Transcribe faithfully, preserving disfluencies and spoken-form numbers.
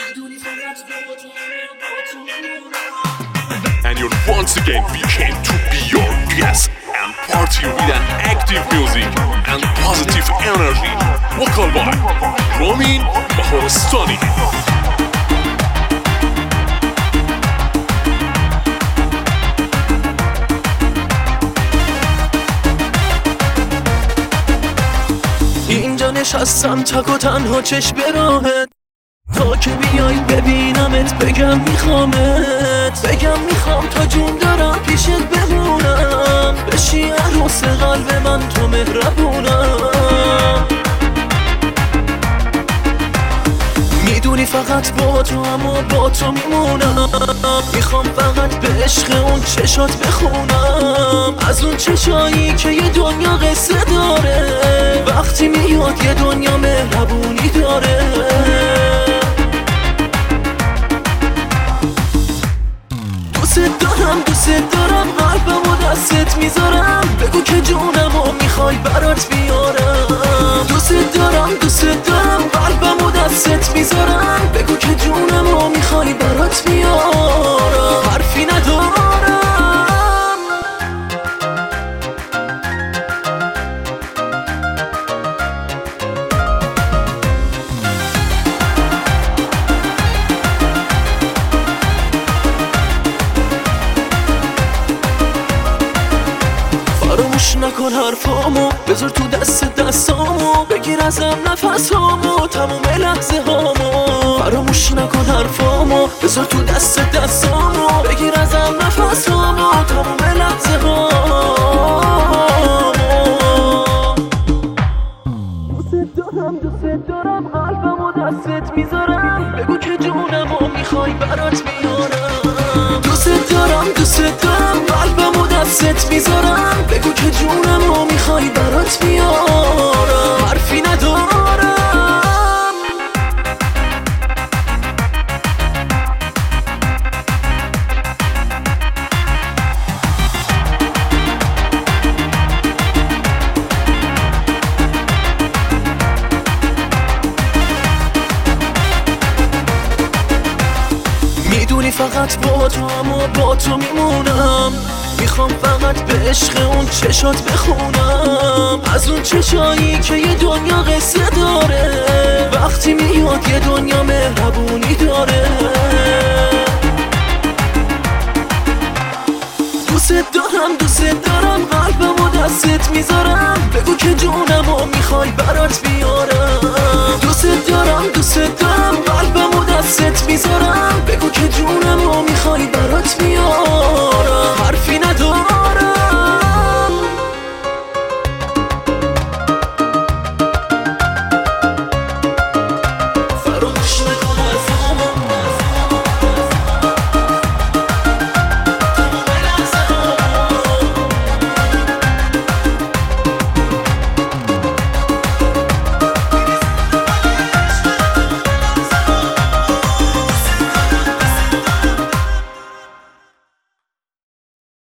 And you're once again we came to be your guest and party with an active music and positive energy. Vocal by Ramin Bahorstani. اینجا نشستم تک و تنها چشم به راهت تا که بیای ببینمت بگم میخوامت بگم میخوام تا جون دارم پیشت بمونم بشی عروس قلب من تو مهربونم میدونی فقط با تو اما با تو میمونم میخوام فقط به عشق اون چشات بخونم از اون چشایی که یه دنیا قصه داره وقتی میاد یه دنیا مهربونی داره دوست دارم دوست دارم قلبم و دستت میذارم بگو که جونمو میخوای برات بیارم دوست دارم دوست دارم قلبم و دستت میذارم بگو که جونمو میخوای برات بیارم حرفی ندارم فراموش نکن حرفامو بذار تو دست دستامو بگیر ازم نفسامو تموم لحظه هامو فراموش نکن حرفامو بذار تو دست دستامو بگیر ازم نفسامو تموم لحظه هامو دوست دارم دوست دارم قلبم و دستت میذارم بگو که جونمو میخوای برات بیارم دوست دارم دوست دارم قلبم و دستت میذارم بگو که جونمو میخوای برات بیارم حرفی ندارم میدونی فقط با تو اما با تو میمونم میخوام فقط به عشق اون چشات بخونم از اون چشایی که یه دنیا قصه داره وقتی میاد یه دنیا مهربونی داره دوست دارم دوست دارم قلبم و دستت میذارم بگو که جونمو میخوای برات بیارم دوست دارم دوست دارم